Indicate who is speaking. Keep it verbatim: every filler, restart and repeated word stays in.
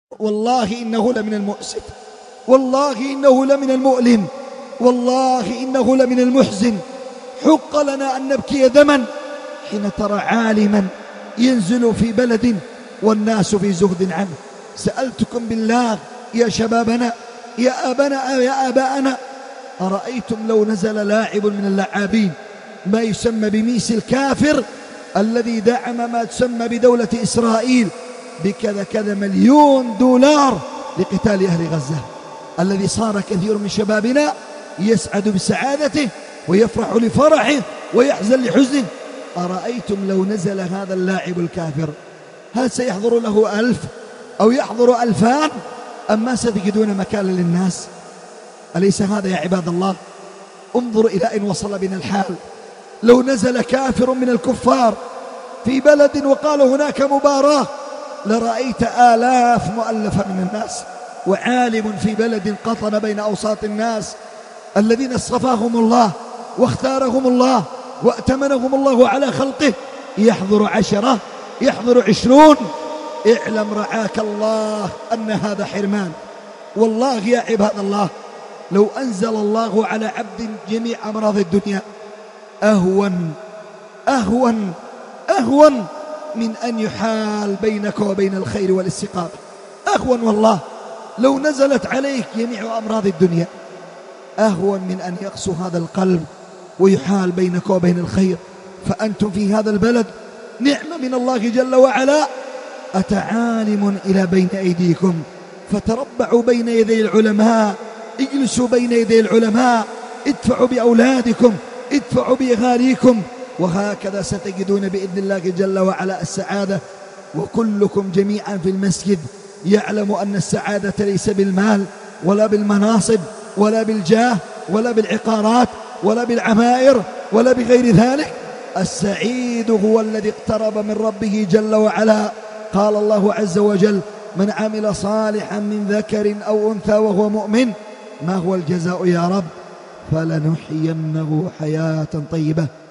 Speaker 1: والله إنه لمن المؤسف، والله إنه لمن المؤلم، والله إنه لمن المحزن. حق لنا أن نبكي دما حين ترى عالما ينزل في بلد والناس في زهد عنه. سألتكم بالله يا شبابنا، يا آبنا يا آباءنا، أرأيتم لو نزل لاعب من اللاعبين ما يسمى بميس الكافر الذي دعم ما تسمى بدولة إسرائيل بكذا كذا مليون دولار لقتال أهل غزة، الذي صار كثير من شبابنا يسعد بسعادته ويفرح لفرحه ويحزن لحزنه. أرأيتم لو نزل هذا اللاعب الكافر هل سيحضر له ألف أو يحضر ألفان أم ما ستجدون مكانا للناس؟ أليس هذا يا عباد الله؟ انظروا إلى أين وصل بنا الحال. لو نزل كافر من الكفار في بلد وقال هناك مباراة لرأيت آلاف مؤلفة من الناس، وعالم في بلد قطن بين أوساط الناس الذين اصطفاهم الله واختارهم الله وأتمنهم الله على خلقه يحضر عشرة يحضر عشرون. اعلم رعاك الله أن هذا حرمان. والله يا عباد الله لو أنزل الله على عبد جميع أمراض الدنيا أهون أهون أهون من أن يحال بينك وبين الخير والاستقامة. أهون والله لو نزلت عليك جميع أمراض الدنيا أهون من أن يقسو هذا القلب ويحال بينك وبين الخير. فأنتم في هذا البلد نعمة من الله جل وعلا. أتى عالم إلى بين أيديكم فتربعوا بين يدي العلماء، اجلسوا بين يدي العلماء، ادفعوا بأولادكم، ادفعوا بأغانيكم، وهكذا ستجدون بإذن الله جل وعلا السعادة. وكلكم جميعا في المسجد يعلم أن السعادة ليس بالمال ولا بالمناصب ولا بالجاه ولا بالعقارات ولا بالعمائر ولا بغير ذلك. السعيد هو الذي اقترب من ربه جل وعلا. قال الله عز وجل: من عمل صالحا من ذكر أو أنثى وهو مؤمن ما هو الجزاء يا رب؟ فلنحيينه حياة طيبة.